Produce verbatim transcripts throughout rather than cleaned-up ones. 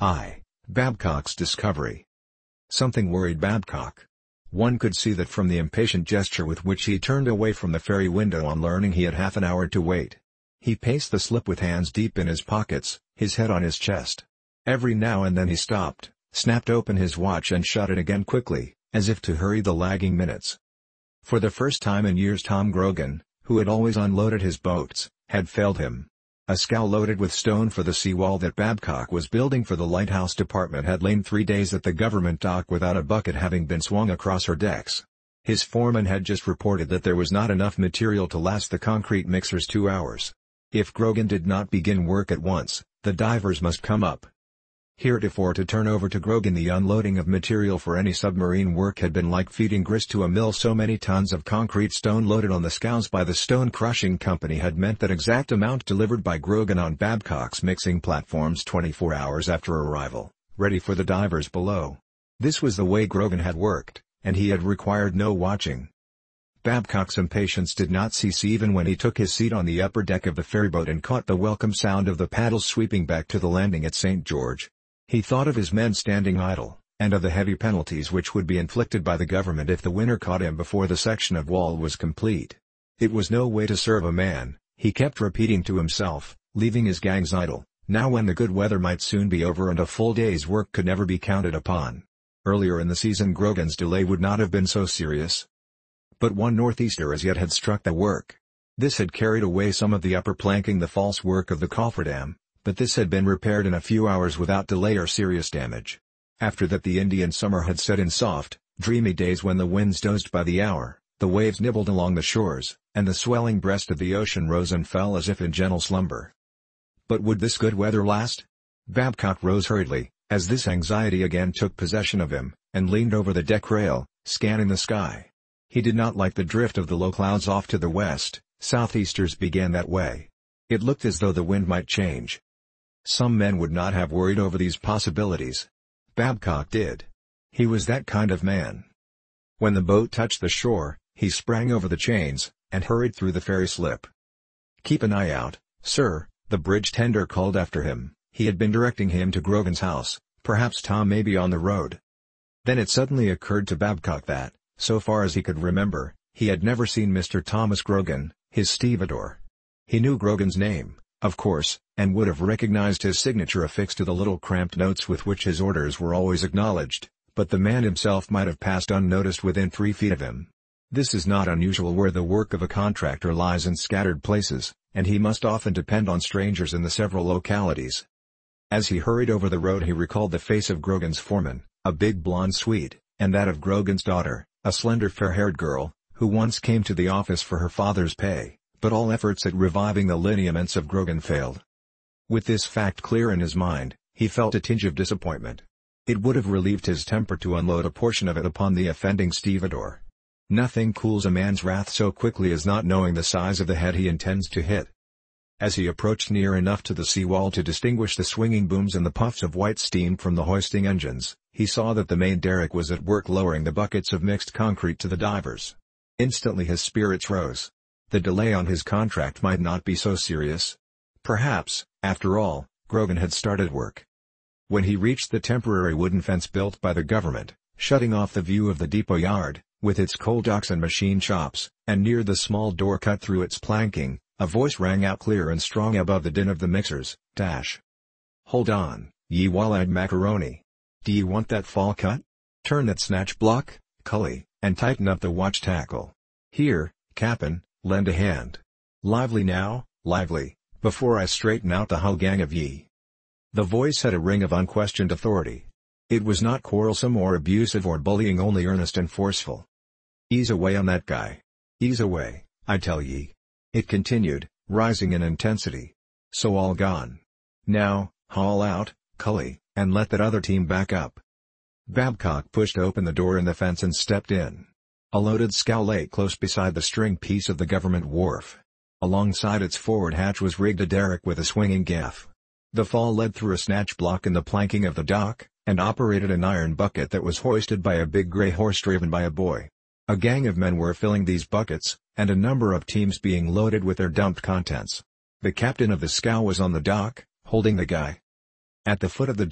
I. Babcock's discovery. Something worried Babcock. One could see that from the impatient gesture with which he turned away from the ferry window on learning he had half an hour to wait. He paced the slip with hands deep in his pockets, his head on his chest. Every now and then he stopped, snapped open his watch and shut it again quickly, as if to hurry the lagging minutes. For the first time in years Tom Grogan, who had always unloaded his boats, had failed him. A scow loaded with stone for the seawall that Babcock was building for the lighthouse department had lain three days at the government dock without a bucket having been swung across her decks. His foreman had just reported that there was not enough material to last the concrete mixers two hours. If Grogan did not begin work at once, the divers must come up. Heretofore to turn over to Grogan the unloading of material for any submarine work had been like feeding grist to a mill. So many tons of concrete stone loaded on the scows by the stone crushing company had meant that exact amount delivered by Grogan on Babcock's mixing platforms twenty-four hours after arrival, ready for the divers below. This was the way Grogan had worked, and he had required no watching. Babcock's impatience did not cease even when he took his seat on the upper deck of the ferryboat and caught the welcome sound of the paddles sweeping back to the landing at Saint George. He thought of his men standing idle, and of the heavy penalties which would be inflicted by the government if the winter caught him before the section of wall was complete. It was no way to serve a man, he kept repeating to himself, leaving his gangs idle, now when the good weather might soon be over and a full day's work could never be counted upon. Earlier in the season Grogan's delay would not have been so serious. But one northeaster as yet had struck the work. This had carried away some of the upper planking, the false work of the cofferdam, but this had been repaired in a few hours without delay or serious damage. After that the Indian summer had set in soft, dreamy days when the winds dozed by the hour, the waves nibbled along the shores, and the swelling breast of the ocean rose and fell as if in gentle slumber. But would this good weather last? Babcock rose hurriedly, as this anxiety again took possession of him, and leaned over the deck rail, scanning the sky. He did not like the drift of the low clouds off to the west. Southeasters began that way. It looked as though the wind might change. Some men would not have worried over these possibilities. Babcock did. He was that kind of man. When the boat touched the shore, he sprang over the chains, and hurried through the ferry slip. "Keep an eye out, sir," the bridge tender called after him. He had been directing him to Grogan's house. "Perhaps Tom may be on the road." Then it suddenly occurred to Babcock that, so far as he could remember, he had never seen Mister Thomas Grogan, his stevedore. He knew Grogan's name, of course, and would have recognized his signature affixed to the little cramped notes with which his orders were always acknowledged, but the man himself might have passed unnoticed within three feet of him. This is not unusual where the work of a contractor lies in scattered places, and he must often depend on strangers in the several localities. As he hurried over the road he recalled the face of Grogan's foreman, a big blonde Swede, and that of Grogan's daughter, a slender fair-haired girl, who once came to the office for her father's pay, but all efforts at reviving the lineaments of Grogan failed. With this fact clear in his mind, he felt a tinge of disappointment. It would have relieved his temper to unload a portion of it upon the offending stevedore. Nothing cools a man's wrath so quickly as not knowing the size of the head he intends to hit. As he approached near enough to the seawall to distinguish the swinging booms and the puffs of white steam from the hoisting engines, he saw that the main derrick was at work lowering the buckets of mixed concrete to the divers. Instantly his spirits rose. The delay on his contract might not be so serious. Perhaps, after all, Grogan had started work. When he reached the temporary wooden fence built by the government, shutting off the view of the depot yard, with its coal docks and machine shops, and near the small door cut through its planking, a voice rang out clear and strong above the din of the mixers, dash. "Hold on, ye wall-eyed macaroni. Do ye want that fall cut? Turn that snatch block, cully, and tighten up the watch tackle. Here, cap'n, lend a hand. Lively now, lively, before I straighten out the hull gang of ye." The voice had a ring of unquestioned authority. It was not quarrelsome or abusive or bullying, only earnest and forceful. "Ease away on that guy. Ease away, I tell ye," it continued, rising in intensity. "So all gone. Now, haul out, cully, and let that other team back up." Babcock pushed open the door in the fence and stepped in. A loaded scow lay close beside the string piece of the government wharf. Alongside its forward hatch was rigged a derrick with a swinging gaff. The fall led through a snatch block in the planking of the dock, and operated an iron bucket that was hoisted by a big gray horse driven by a boy. A gang of men were filling these buckets, and a number of teams being loaded with their dumped contents. The captain of the scow was on the dock, holding the guy. At the foot of the derrick,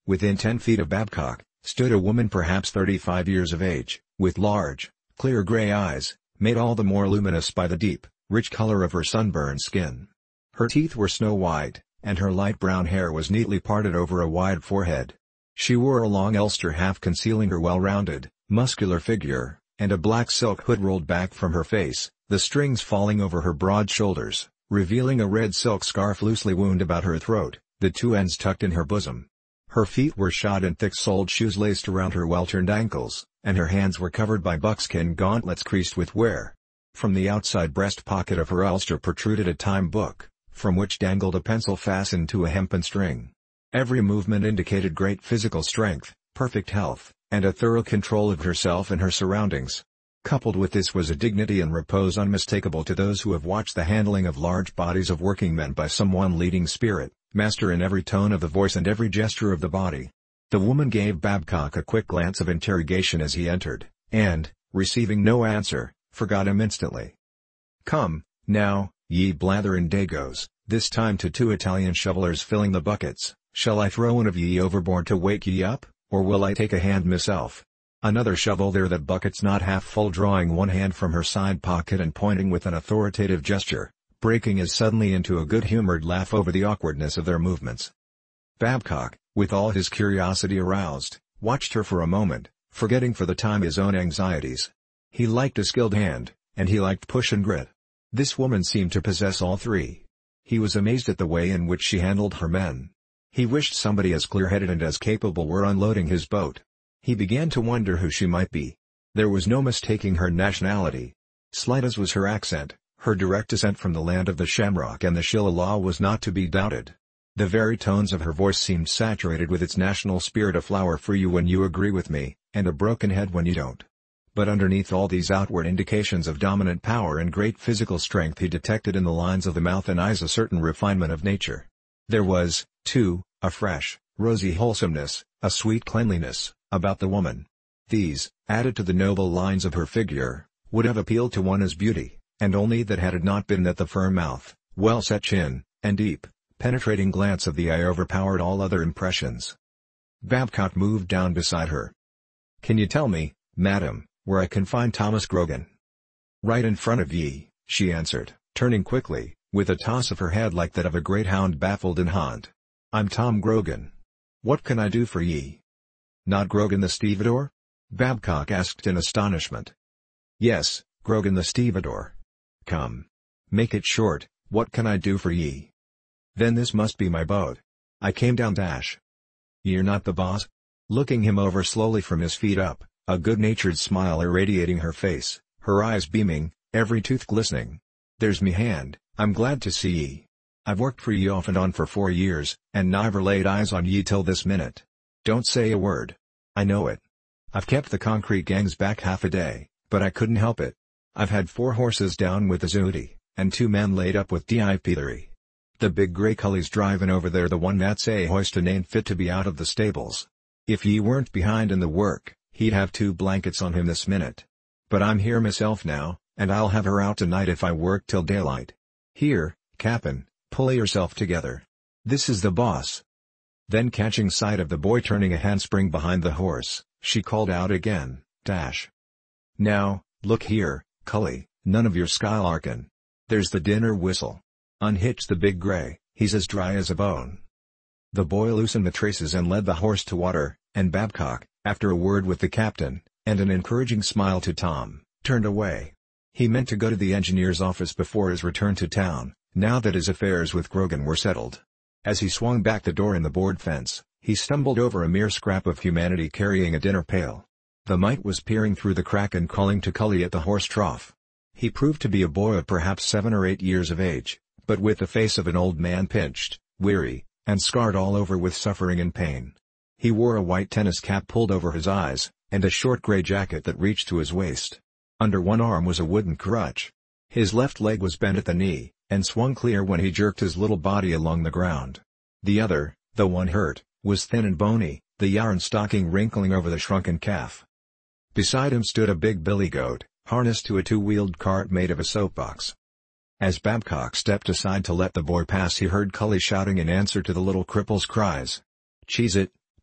Within ten feet of Babcock, stood a woman perhaps thirty-five years of age, with large, clear gray eyes, made all the more luminous by the deep, rich color of her sunburned skin. Her teeth were snow-white, and her light brown hair was neatly parted over a wide forehead. She wore a long ulster half concealing her well-rounded, muscular figure, and a black silk hood rolled back from her face, the strings falling over her broad shoulders, revealing a red silk scarf loosely wound about her throat, the two ends tucked in her bosom. Her feet were shod in thick-soled shoes laced around her well-turned ankles, and her hands were covered by buckskin gauntlets creased with wear. From the outside breast pocket of her ulster protruded a time book, from which dangled a pencil fastened to a hempen string. Every movement indicated great physical strength, perfect health, and a thorough control of herself and her surroundings. Coupled with this was a dignity and repose unmistakable to those who have watched the handling of large bodies of working men by some one leading spirit, master in every tone of the voice and every gesture of the body. The woman gave Babcock a quick glance of interrogation as he entered, and, receiving no answer, forgot him instantly. "Come, now, ye blatherin' Dagos," this time to two Italian shovelers filling the buckets, "shall I throw one of ye overboard to wake ye up, or will I take a hand myself?" Another shovel there, that bucket's not half full, drawing one hand from her side pocket and pointing with an authoritative gesture, breaking as suddenly into a good-humored laugh over the awkwardness of their movements. Babcock, with all his curiosity aroused, watched her for a moment, forgetting for the time his own anxieties. He liked a skilled hand, and he liked push and grit. This woman seemed to possess all three. He was amazed at the way in which she handled her men. He wished somebody as clear-headed and as capable were unloading his boat. He began to wonder who she might be. There was no mistaking her nationality. Slight as was her accent, her direct descent from the land of the Shamrock and the Shillelagh was not to be doubted. The very tones of her voice seemed saturated with its national spirit, a flower for you when you agree with me, and a broken head when you don't. But underneath all these outward indications of dominant power and great physical strength he detected in the lines of the mouth and eyes a certain refinement of nature. There was, too, a fresh, rosy wholesomeness, a sweet cleanliness, about the woman. These, added to the noble lines of her figure, would have appealed to one as beauty, and only that had it not been that the firm mouth, well-set chin, and deep, penetrating glance of the eye overpowered all other impressions. Babcock moved down beside her. "Can you tell me, madam, where I can find Thomas Grogan?" "Right in front of ye," she answered, turning quickly, with a toss of her head like that of a great hound baffled in hunt. "I'm Tom Grogan. What can I do for ye?" "Not Grogan the stevedore?" Babcock asked in astonishment. "Yes, Grogan the stevedore." "Come. Make it short, what can I do for ye?" "Then this must be my boat. I came down dash." "Ye're not the boss?" Looking him over slowly from his feet up, a good-natured smile irradiating her face, her eyes beaming, every tooth glistening. "There's me hand, I'm glad to see ye. I've worked for ye off and on for four years, and niver laid eyes on ye till this minute. Don't say a word. I know it. I've kept the concrete gangs back half a day, but I couldn't help it. I've had four horses down with the zooty, and two men laid up with diphthery. The big grey culley's drivin' over there, the one that's a hoistin' ain't fit to be out of the stables. If ye weren't behind in the work, he'd have two blankets on him this minute. But I'm here myself now, and I'll have her out tonight if I work till daylight. Here, Cap'n, pull yourself together. This is the boss." Then catching sight of the boy turning a handspring behind the horse, she called out again, "Dash! Now, look here, cully, none of your skylarkin'. There's the dinner whistle. Unhitch the big grey, he's as dry as a bone." The boy loosened the traces and led the horse to water, and Babcock, after a word with the captain, and an encouraging smile to Tom, turned away. He meant to go to the engineer's office before his return to town, now that his affairs with Grogan were settled. As he swung back the door in the board fence, he stumbled over a mere scrap of humanity carrying a dinner pail. The mite was peering through the crack and calling to Cully at the horse trough. He proved to be a boy of perhaps seven or eight years of age, but with the face of an old man, pinched, weary, and scarred all over with suffering and pain. He wore a white tennis cap pulled over his eyes, and a short gray jacket that reached to his waist. Under one arm was a wooden crutch. His left leg was bent at the knee, and swung clear when he jerked his little body along the ground. The other, the one hurt, was thin and bony, the yarn stocking wrinkling over the shrunken calf. Beside him stood a big billy goat, harnessed to a two-wheeled cart made of a soapbox. As Babcock stepped aside to let the boy pass, he heard Cully shouting in answer to the little cripple's cries. "Cheese it,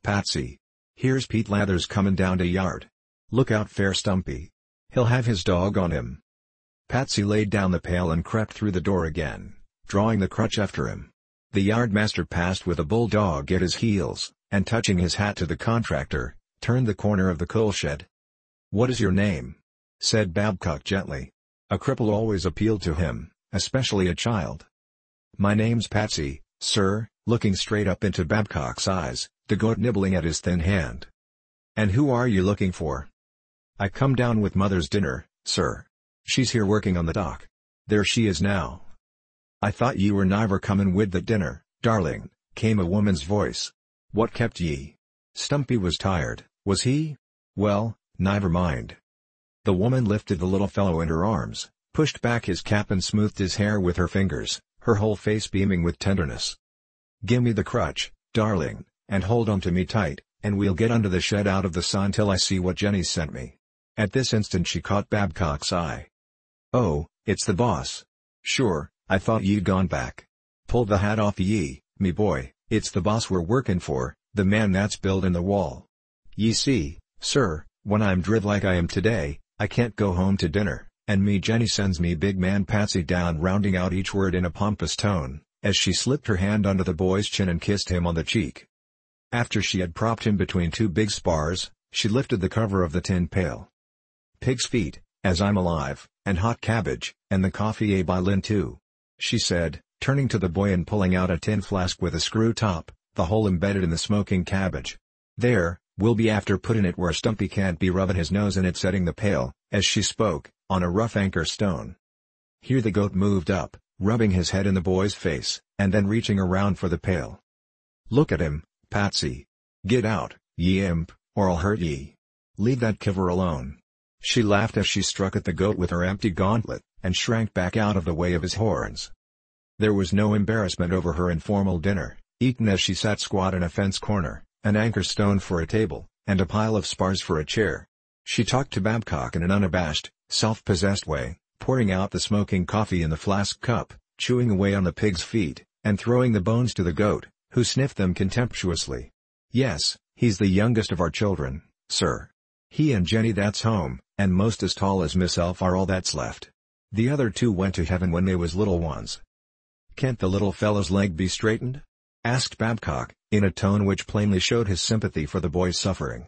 Patsy. Here's Pete Lathers comin' down the yard. Look out fair Stumpy. He'll have his dog on him." Patsy laid down the pail and crept through the door again, drawing the crutch after him. The yardmaster passed with a bulldog at his heels, and touching his hat to the contractor, turned the corner of the coal shed. "What is your name?" said Babcock gently. A cripple always appealed to him, especially a child. "My name's Patsy, sir," looking straight up into Babcock's eyes, the goat nibbling at his thin hand. "And who are you looking for?" "I come down with mother's dinner, sir. She's here working on the dock. There she is now." "I thought ye were niver comin' wid the dinner, darling," came a woman's voice. "What kept ye?" Stumpy was tired, was he? Well, never mind. The woman lifted the little fellow in her arms, pushed back his cap and smoothed his hair with her fingers, her whole face beaming with tenderness. "Gimme the crutch, darling, and hold on to me tight, and we'll get under the shed out of the sun till I see what Jenny sent me." At this instant she caught Babcock's eye. "Oh, it's the boss. Sure, I thought ye'd gone back. Pull the hat off ye, me boy, it's the boss we're workin' for, the man that's buildin' the wall. Ye see, sir, when I'm driv like I am today, I can't go home to dinner, and me Jenny sends me big man Patsy down, rounding out each word in a pompous tone, as she slipped her hand under the boy's chin and kissed him on the cheek. After she had propped him between two big spars, she lifted the cover of the tin pail. "Pig's feet, as I'm alive, and hot cabbage, and the coffee a by Lynn too," she said, turning to the boy and pulling out a tin flask with a screw top, the hole embedded in the smoking cabbage. "There, we'll be after puttin' it where Stumpy can't be rubbin' his nose in it," setting the pail, as she spoke, on a rough anchor stone. Here the goat moved up, rubbing his head in the boy's face, and then reaching around for the pail. "Look at him, Patsy. Get out, ye imp, or I'll hurt ye. Leave that kiver alone." She laughed as she struck at the goat with her empty gauntlet, and shrank back out of the way of his horns. There was no embarrassment over her informal dinner, eaten as she sat squat in a fence corner, an anchor stone for a table, and a pile of spars for a chair. She talked to Babcock in an unabashed, self-possessed way, pouring out the smoking coffee in the flask cup, chewing away on the pig's feet, and throwing the bones to the goat, who sniffed them contemptuously. "Yes, he's the youngest of our children, sir. He and Jenny that's home, and most as tall as myself are all that's left. The other two went to heaven when they was little ones." "Can't the little fellow's leg be straightened?" asked Babcock, in a tone which plainly showed his sympathy for the boy's suffering.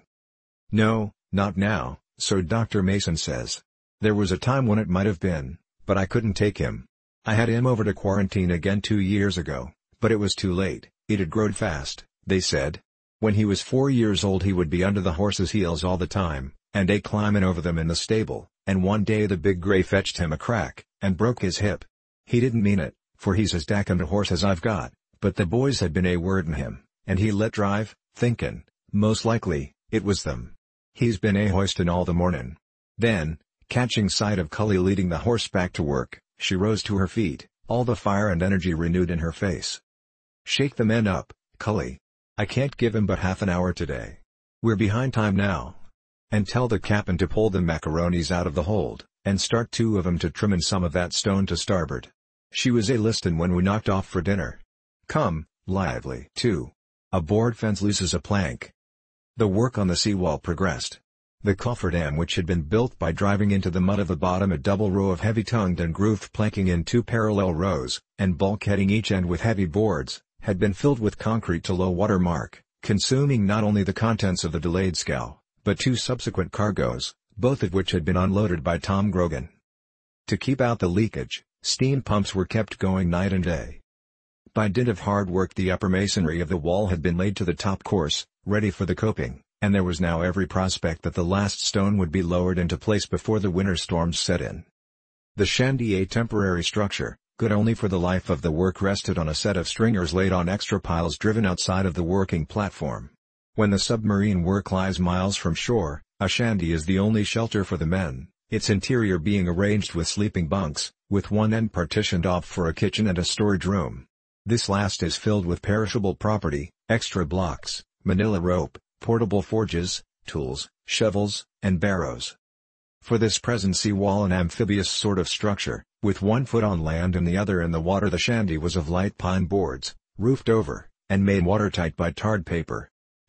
"No, not now, so Doctor Mason says. There was a time when it might have been, but I couldn't take him. I had him over to quarantine again two years ago, but it was too late, it had growed fast, they said. When he was four years old he would be under the horse's heels all the time, and a climbin' over them in the stable, and one day the big gray fetched him a crack, and broke his hip. He didn't mean it, for he's as dackend a horse as I've got, but the boys had been a wordin' him, and he let drive, thinkin', most likely, it was them. He's been a hoistin' all the mornin'." Then, catching sight of Cully leading the horse back to work, she rose to her feet, all the fire and energy renewed in her face. "Shake the men up, Cully. I can't give him but half an hour today. We're behind time now. And tell the cap'n to pull the macaronis out of the hold, and start two of 'em to trimmin' some of that stone to starboard. She was a listin' when we knocked off for dinner. Come, lively, too. A board fence loses a plank." The work on the seawall progressed. The cofferdam, which had been built by driving into the mud of the bottom a double row of heavy-tongued and grooved planking in two parallel rows, and bulkheading each end with heavy boards, had been filled with concrete to low water mark, consuming not only the contents of the delayed scow, but two subsequent cargoes, both of which had been unloaded by Tom Grogan. To keep out the leakage, steam pumps were kept going night and day. By dint of hard work the upper masonry of the wall had been laid to the top course, ready for the coping, and there was now every prospect that the last stone would be lowered into place before the winter storms set in. The shanty, a temporary structure, good only for the life of the work, rested on a set of stringers laid on extra piles driven outside of the working platform. When the submarine work lies miles from shore, a shanty is the only shelter for the men, its interior being arranged with sleeping bunks, with one end partitioned off for a kitchen and a storage room. This last is filled with perishable property, extra blocks, manila rope, portable forges, tools, shovels, and barrows. For this present seawall, an amphibious sort of structure, with one foot on land and the other in the water, the shanty was of light pine boards, roofed over, and made watertight by tarred paper.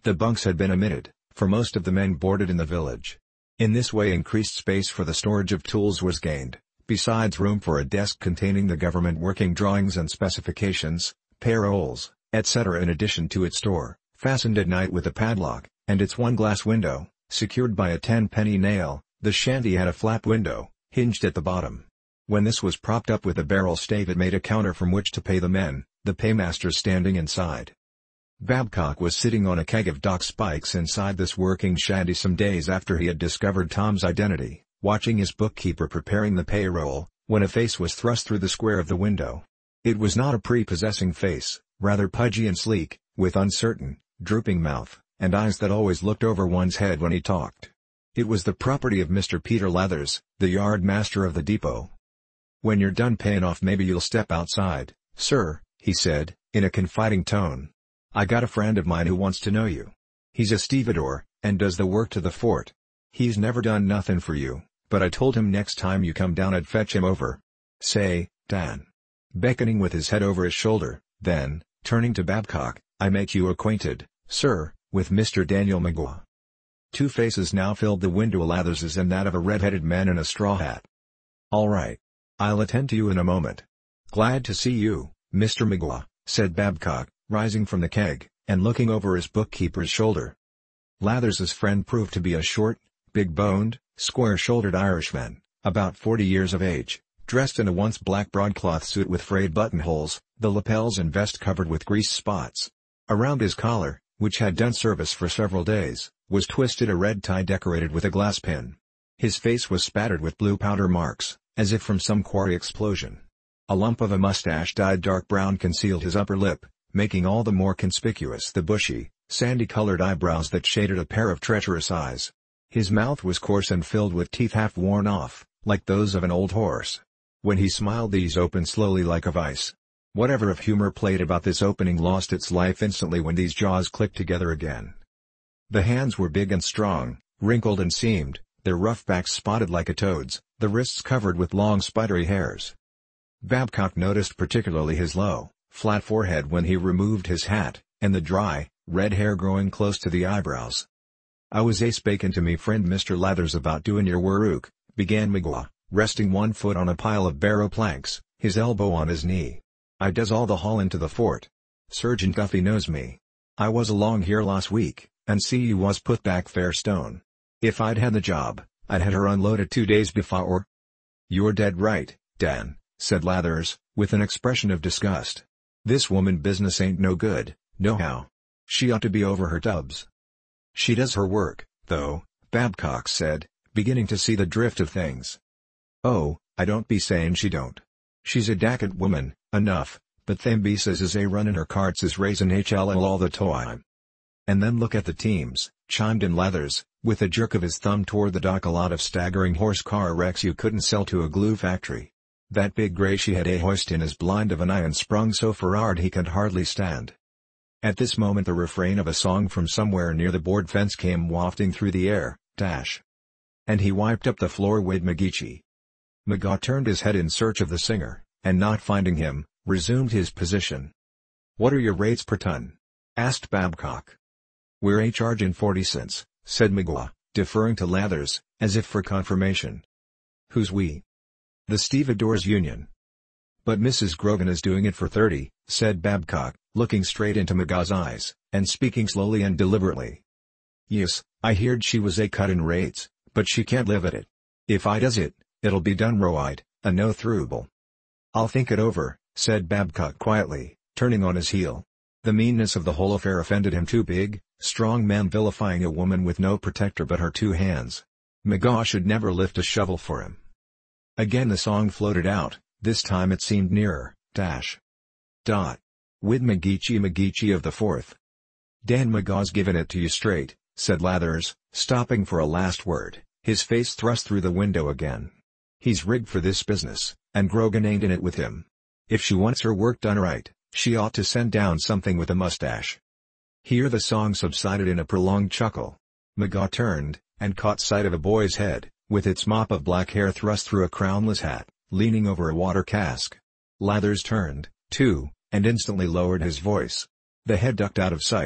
The bunks had been omitted, for most of the men boarded in the village. In this way increased space for the storage of tools was gained, besides room for a desk containing the government working drawings and specifications, payrolls, et cetera in addition to its door, fastened at night with a padlock, and its one glass window, secured by a ten-penny nail. The shanty had a flap window, hinged at the bottom. When this was propped up with a barrel stave it made a counter from which to pay the men, the paymasters standing inside. Babcock was sitting on a keg of dock spikes inside this working shanty some days after he had discovered Tom's identity, watching his bookkeeper preparing the payroll, when a face was thrust through the square of the window. It was not a prepossessing face, rather pudgy and sleek, with uncertain, drooping mouth, and eyes that always looked over one's head when he talked. It was the property of Mister Peter Lathers, the yard master of the depot. "When you're done paying off maybe you'll step outside, sir," he said, in a confiding tone. "I got a friend of mine who wants to know you. He's a stevedore, and does the work to the fort. He's never done nothing for you, but I told him next time you come down I'd fetch him over. Say, Dan." Beckoning with his head over his shoulder, then, turning to Babcock, "I make you acquainted, sir, with Mister Daniel McGaw." Two faces now filled the window, Lathers's and that of a red-headed man in a straw hat. "All right. I'll attend to you in a moment." "Glad to see you, Mister McGaw," said Babcock, rising from the keg, and looking over his bookkeeper's shoulder. Lathers's friend proved to be a short, big-boned, square-shouldered Irishman, about forty years of age, dressed in a once black broadcloth suit with frayed buttonholes, the lapels and vest covered with grease spots. Around his collar, which had done service for several days, was twisted a red tie decorated with a glass pin. His face was spattered with blue powder marks, as if from some quarry explosion. A lump of a mustache dyed dark brown concealed his upper lip, making all the more conspicuous the bushy, sandy-colored eyebrows that shaded a pair of treacherous eyes. His mouth was coarse and filled with teeth half worn off, like those of an old horse. When he smiled these opened slowly like a vice. Whatever of humor played about this opening lost its life instantly when these jaws clicked together again. The hands were big and strong, wrinkled and seamed, their rough backs spotted like a toad's, the wrists covered with long spidery hairs. Babcock noticed particularly his low, flat forehead when he removed his hat, and the dry, red hair growing close to the eyebrows. "I was a spakin' to me friend Mister Lathers about doin' your work," began McGaw, resting one foot on a pile of barrow planks, his elbow on his knee. "I does all the haulin' to the fort. Sergeant Duffy knows me. I was along here last week, and see you was put back Fairstone. If I'd had the job, I'd had her unloaded two days before." "You're dead right, Dan," said Lathers, with an expression of disgust. "This woman business ain't no good, nohow. She ought to be over her tubs." "She does her work, though," Babcock said, beginning to see the drift of things. "Oh, I don't be sayin' she don't. She's a dackent woman, enough, but them be says is a runnin' her carts is raisin' H L L all the time." "And then look at the teams," chimed in Lathers, with a jerk of his thumb toward the dock. "A lot of staggering horse-car wrecks you couldn't sell to a glue factory. That big gray she had a hoistin' is blind of an eye and sprung so for'ard he can't hardly stand." At this moment the refrain of a song from somewhere near the board fence came wafting through the air, dash. "And he wiped up the floor with McGeechee." McGaw turned his head in search of the singer, and not finding him, resumed his position. "What are your rates per ton?" asked Babcock. "We're a chargin' forty cents, said McGaw, deferring to Lathers, as if for confirmation. "Who's we?" "The Stevedores Union." "But Missus Grogan is doing it for thirty, said Babcock, looking straight into McGaw's eyes, and speaking slowly and deliberately. "Yes, I heard she was a cuttin' rates, but she can't live at it. If I does it, it'll be done right, and no throuble." "I'll think it over," said Babcock quietly, turning on his heel. The meanness of the whole affair offended him. Two big, strong men vilifying a woman with no protector but her two hands. McGaw should never lift a shovel for him. Again the song floated out, this time it seemed nearer, dash. Dot. "With McGeechee McGeechee of the fourth. "Dan McGaw's giving it to you straight," said Lathers, stopping for a last word, his face thrust through the window again. "He's rigged for this business, and Grogan ain't in it with him. If she wants her work done right, she ought to send down something with a mustache." Here the song subsided in a prolonged chuckle. McGaw turned, and caught sight of a boy's head, with its mop of black hair thrust through a crownless hat, leaning over a water cask. Lathers turned, too, and instantly lowered his voice. The head ducked out of sight.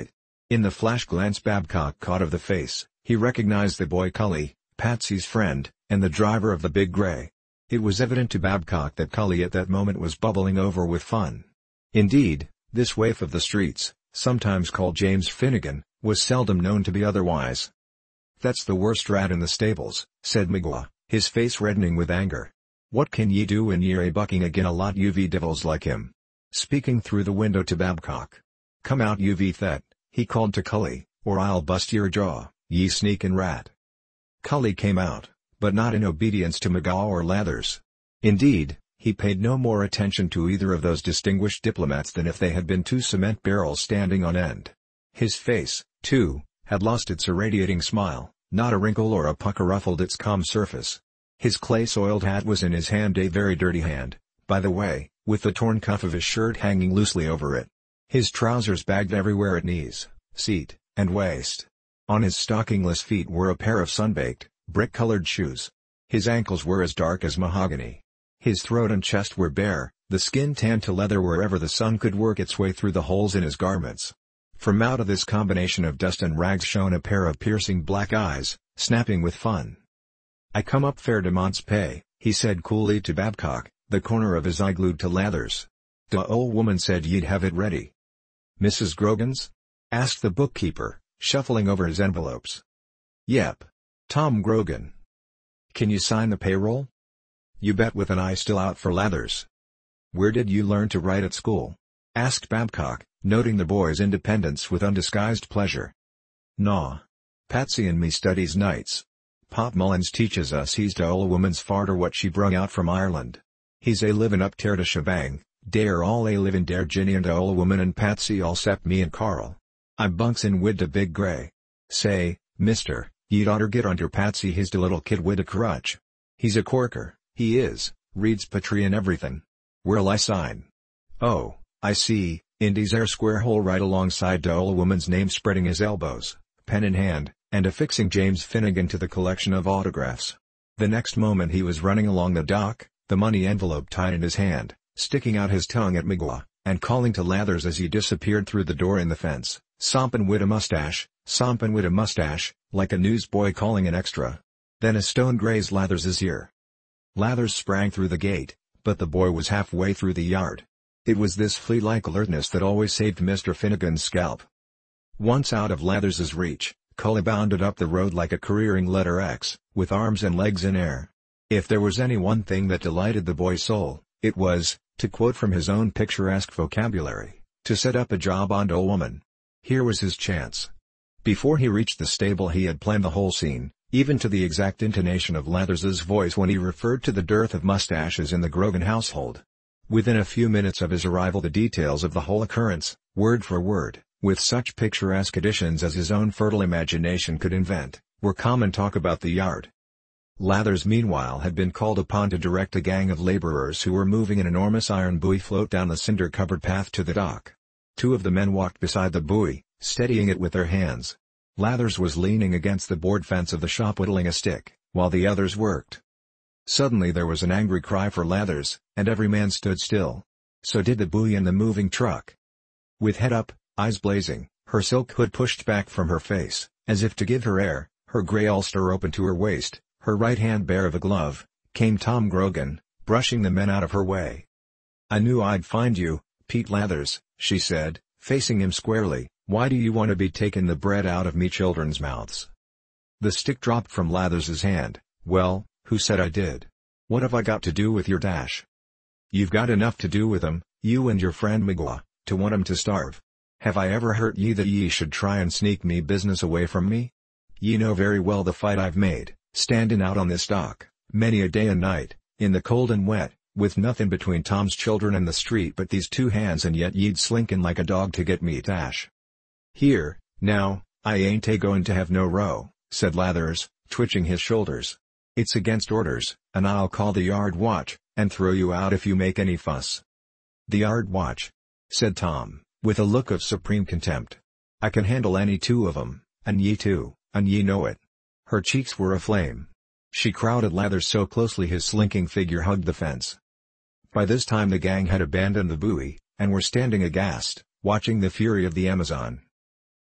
In the flash glance Babcock caught of the face, he recognized the boy Cully, Patsy's friend, and the driver of the big gray. It was evident to Babcock that Cully at that moment was bubbling over with fun. Indeed, this waif of the streets, sometimes called James Finnegan, was seldom known to be otherwise. "That's the worst rat in the stables," said Migwa, his face reddening with anger. "What can ye do when ye're a bucking agin a lot of devils like him?" Speaking through the window to Babcock. "Come out you thet," he called to Cully, "or I'll bust your jaw, ye sneakin' rat." Cully came out, but not in obedience to Migwa or Lathers. Indeed, he paid no more attention to either of those distinguished diplomats than if they had been two cement barrels standing on end. His face, too, had lost its irradiating smile, not a wrinkle or a pucker ruffled its calm surface. His clay-soiled hat was in his hand, a very dirty hand, by the way, with the torn cuff of his shirt hanging loosely over it. His trousers bagged everywhere at knees, seat, and waist. On his stockingless feet were a pair of sun-baked, brick-colored shoes. His ankles were as dark as mahogany. His throat and chest were bare, the skin tanned to leather wherever the sun could work its way through the holes in his garments. From out of this combination of dust and rags shone a pair of piercing black eyes, snapping with fun. "I come up fair to Mont's pay," he said coolly to Babcock, the corner of his eye glued to Lathers. "The ol' woman said ye'd have it ready." "Missus Grogan's?" asked the bookkeeper, shuffling over his envelopes. "Yep. Tom Grogan." "Can you sign the payroll?" "You bet," with an eye still out for Lathers. "Where did you learn to write at school?" asked Babcock, noting the boy's independence with undisguised pleasure. "Naw. Patsy and me studies nights. Pop Mullins teaches us he's de ol' woman's farter what she brung out from Ireland. He's a livin' up ter to shebang, dere all a livin' dere Ginny and de ol' woman and Patsy all 'cept me and Carl. I bunks in wid de big gray. Say, mister, ye'd oughter get under Patsy, he's de little kid wid a crutch. He's a corker, he is, reads Patry and everything. Where'll I sign?" "Oh, I see, in dese air square hole right alongside de ol' woman's name," spreading his elbows, pen in hand, and affixing James Finnegan to the collection of autographs. The next moment he was running along the dock, the money envelope tied in his hand, sticking out his tongue at Migwa, and calling to Lathers as he disappeared through the door in the fence, "Sompin' wid a mustache, sompin' wid a mustache," like a newsboy calling an extra. Then a stone grazed Lathers's ear. Lathers sprang through the gate, but the boy was halfway through the yard. It was this flea-like alertness that always saved Mister Finnegan's scalp. Once out of Lathers's reach, Cully bounded up the road like a careering letter X, with arms and legs in air. If there was any one thing that delighted the boy's soul, it was, to quote from his own picturesque vocabulary, to set up a job on ol' woman. Here was his chance. Before he reached the stable he had planned the whole scene, even to the exact intonation of Lathers's voice when he referred to the dearth of mustaches in the Grogan household. Within a few minutes of his arrival the details of the whole occurrence, word for word, with such picturesque additions as his own fertile imagination could invent, were common talk about the yard. Lathers meanwhile had been called upon to direct a gang of laborers who were moving an enormous iron buoy float down the cinder-covered path to the dock. Two of the men walked beside the buoy, steadying it with their hands. Lathers was leaning against the board fence of the shop whittling a stick, while the others worked. Suddenly there was an angry cry for Lathers, and every man stood still. So did the buoy and the moving truck. With head up, eyes blazing, her silk hood pushed back from her face, as if to give her air, her gray ulster open to her waist, her right hand bare of a glove, came Tom Grogan, brushing the men out of her way. "I knew I'd find you, Pete Lathers," she said, facing him squarely. "Why do you want to be taking the bread out of me children's mouths?" The stick dropped from Lathers's hand. "Well, who said I did? What have I got to do with your dash?" "You've got enough to do with 'em, you and your friend Migwa, to want 'em to starve. Have I ever hurt ye that ye should try and sneak me business away from me? Ye know very well the fight I've made, standin' out on this dock, many a day and night, in the cold and wet, with nothing between Tom's children and the street but these two hands, and yet ye'd slinkin' like a dog to get me dash." "Here, now, I ain't a goin' to have no row," said Lathers, twitching his shoulders. "It's against orders, and I'll call the yard watch, and throw you out if you make any fuss." "The yard watch?" said Tom, with a look of supreme contempt. "I can handle any two of 'em, and ye too, and ye know it." Her cheeks were aflame. She crowded Lathers so closely his slinking figure hugged the fence. By this time the gang had abandoned the buoy, and were standing aghast, watching the fury of the Amazon.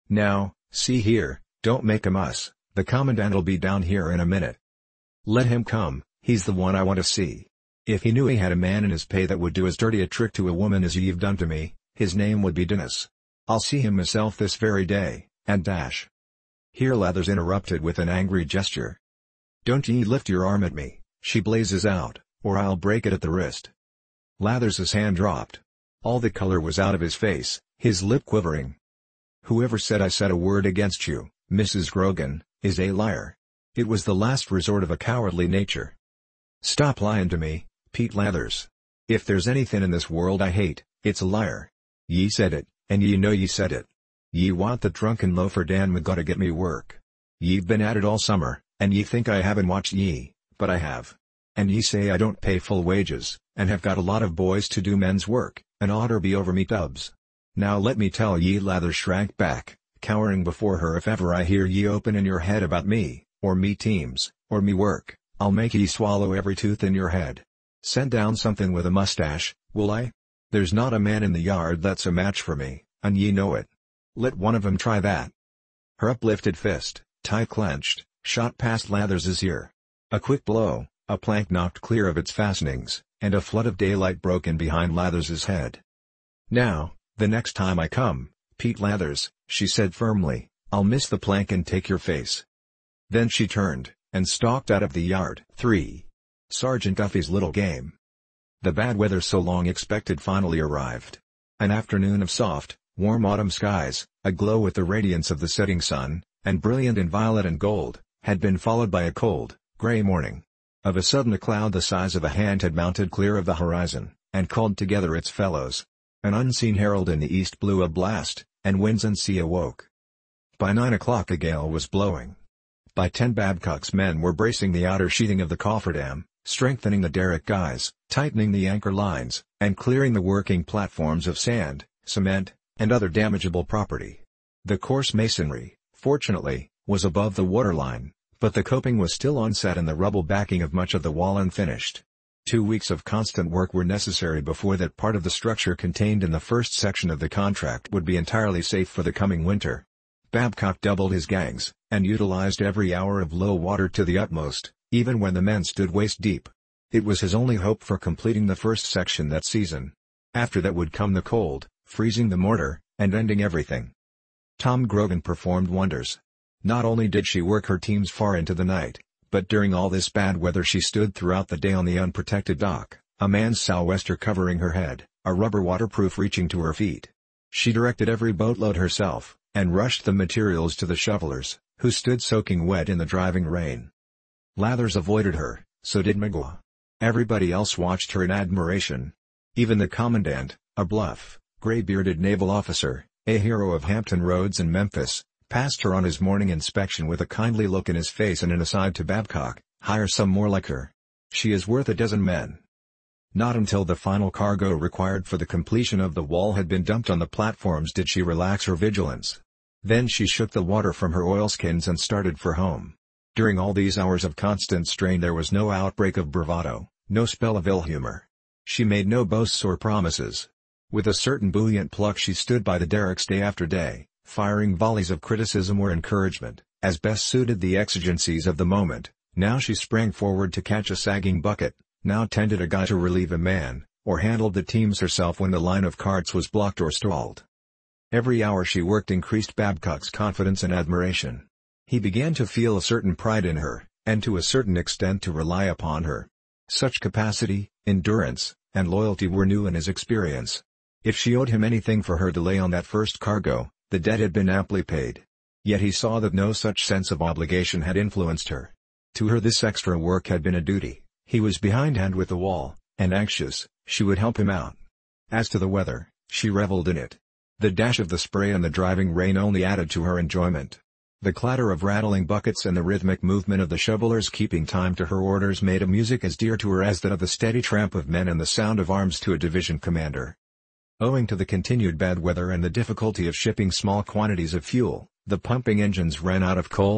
Now, see here, don't make a muss, the commandant'll be down here in a minute. Let him come, he's the one I want to see. If he knew he had a man in his pay that would do as dirty a trick to a woman as you've done to me, his name would be Dennis. I'll see him myself this very day, and dash." Here Lathers interrupted with an angry gesture. "Don't ye lift your arm at me," she blazes out, "or I'll break it at the wrist." Lathers's hand dropped. All the color was out of his face, his lip quivering. "Whoever said I said a word against you, Missus Grogan, is a liar. It was the last resort of a cowardly nature." "Stop lying to me, Pete Lathers. If there's anything in this world I hate, it's a liar. Ye said it, and ye know ye said it. Ye want the drunken loafer Dan McGaw to get me work. Ye've been at it all summer, and ye think I haven't watched ye, but I have. And ye say I don't pay full wages, and have got a lot of boys to do men's work, and oughter be over me tubs. Now let me tell ye." Lathers shrank back, cowering before her. "If ever I hear ye open in your head about me, or me teams, or me work, I'll make ye swallow every tooth in your head. Send down something with a mustache, will I? There's not a man in the yard that's a match for me, and ye know it. Let one of 'em try that." Her uplifted fist, tight clenched, shot past Lathers's ear. A quick blow, a plank knocked clear of its fastenings, and a flood of daylight broke in behind Lathers's head. "Now, the next time I come, Pete Lathers," she said firmly, "I'll miss the plank and take your face." Then she turned, and stalked out of the yard. three. Sergeant Duffy's little game. The bad weather so long expected finally arrived. An afternoon of soft, warm autumn skies, aglow with the radiance of the setting sun, and brilliant in violet and gold, had been followed by a cold, gray morning. Of a sudden a cloud the size of a hand had mounted clear of the horizon, and called together its fellows. An unseen herald in the east blew a blast, and winds and sea awoke. By nine o'clock a gale was blowing. By ten Babcock's men were bracing the outer sheathing of the cofferdam, strengthening the derrick guys, tightening the anchor lines, and clearing the working platforms of sand, cement, and other damageable property. The coarse masonry, fortunately, was above the waterline, but the coping was still onset and the rubble backing of much of the wall unfinished. Two weeks of constant work were necessary before that part of the structure contained in the first section of the contract would be entirely safe for the coming winter. Babcock doubled his gangs, and utilized every hour of low water to the utmost, even when the men stood waist deep. It was his only hope for completing the first section that season. After that would come the cold, freezing the mortar, and ending everything. Tom Grogan performed wonders. Not only did she work her teams far into the night, but during all this bad weather she stood throughout the day on the unprotected dock, a man's sou'wester covering her head, a rubber waterproof reaching to her feet. She directed every boatload herself, and rushed the materials to the shovelers, who stood soaking wet in the driving rain. Lathers avoided her, so did McGaw. Everybody else watched her in admiration. Even the commandant, a bluff, gray-bearded naval officer, a hero of Hampton Roads and Memphis, passed her on his morning inspection with a kindly look in his face and an aside to Babcock, "Hire some more like her. She is worth a dozen men." Not until the final cargo required for the completion of the wall had been dumped on the platforms did she relax her vigilance. Then she shook the water from her oilskins and started for home. During all these hours of constant strain there was no outbreak of bravado, no spell of ill humor. She made no boasts or promises. With a certain buoyant pluck she stood by the derricks day after day, firing volleys of criticism or encouragement, as best suited the exigencies of the moment. Now she sprang forward to catch a sagging bucket, now tended a guy to relieve a man, or handled the teams herself when the line of carts was blocked or stalled. Every hour she worked increased Babcock's confidence and admiration. He began to feel a certain pride in her, and to a certain extent to rely upon her. Such capacity, endurance, and loyalty were new in his experience. If she owed him anything for her delay on that first cargo, the debt had been amply paid. Yet he saw that no such sense of obligation had influenced her. To her this extra work had been a duty. He was behindhand with the wall, and anxious, she would help him out. As to the weather, she reveled in it. The dash of the spray and the driving rain only added to her enjoyment. The clatter of rattling buckets and the rhythmic movement of the shovelers keeping time to her orders made a music as dear to her as that of the steady tramp of men and the sound of arms to a division commander. Owing to the continued bad weather and the difficulty of shipping small quantities of fuel, the pumping engines ran out of coal